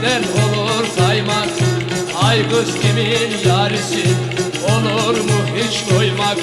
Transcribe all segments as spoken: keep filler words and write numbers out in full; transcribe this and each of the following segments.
sütten olur kaymak. Ay kız kimin yarisi, olur mu hiç doymak?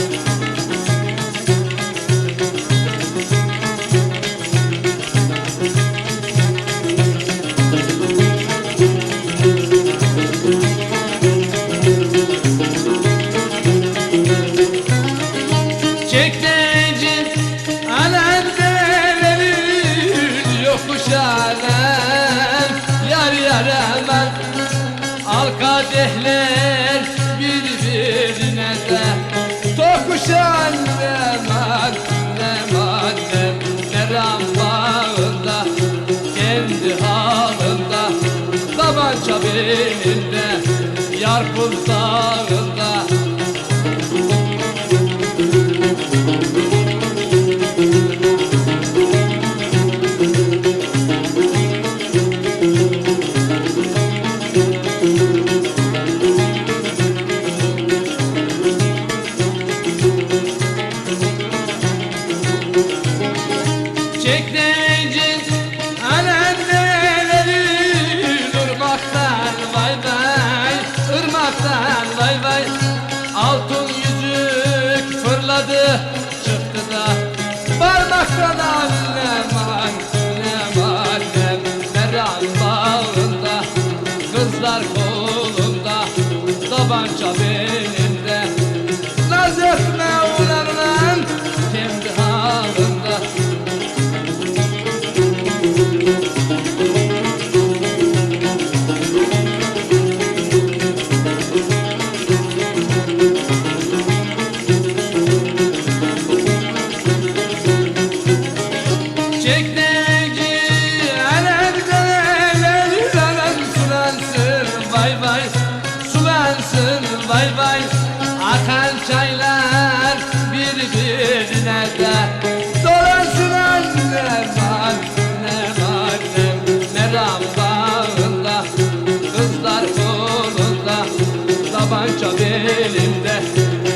Çekmece alende verir yokuş alem, yar yar hemen al kadehler birbirine de tokuşan ne man ne madem ne ram bağında kendi halında tabanca belinde yar kursağında. Çekmece alende verir ırmaktan vay vay, ırmaktan vay vay. Altın yüzük fırladı çıktı da parmaktan annem annem annem. Meram bağında kızlar kolunda tabanca belinde, naz etme ulanılan kendi halında. Çekmece alende verir alan sulansın vay vay, sulansın vay vay. Akan çaylar birbirine de dolansın annem annem annem. Meram bağında kızlar kolunda tabanca belinde.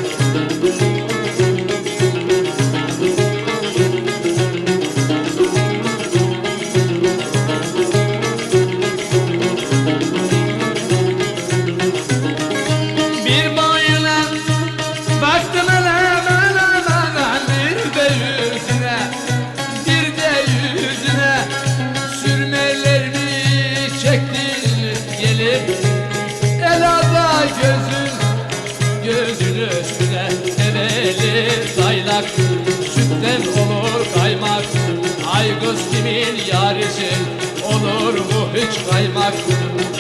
Bir boyuna baktım aman aman aman, bir de yüzüne bir de yüzüne sürmelerimi çektin gelip elada gözün gözün üstüne eveli daylak sütten olur kaymak. Ay kız kimin yarisi, olur mu hiç kaymak?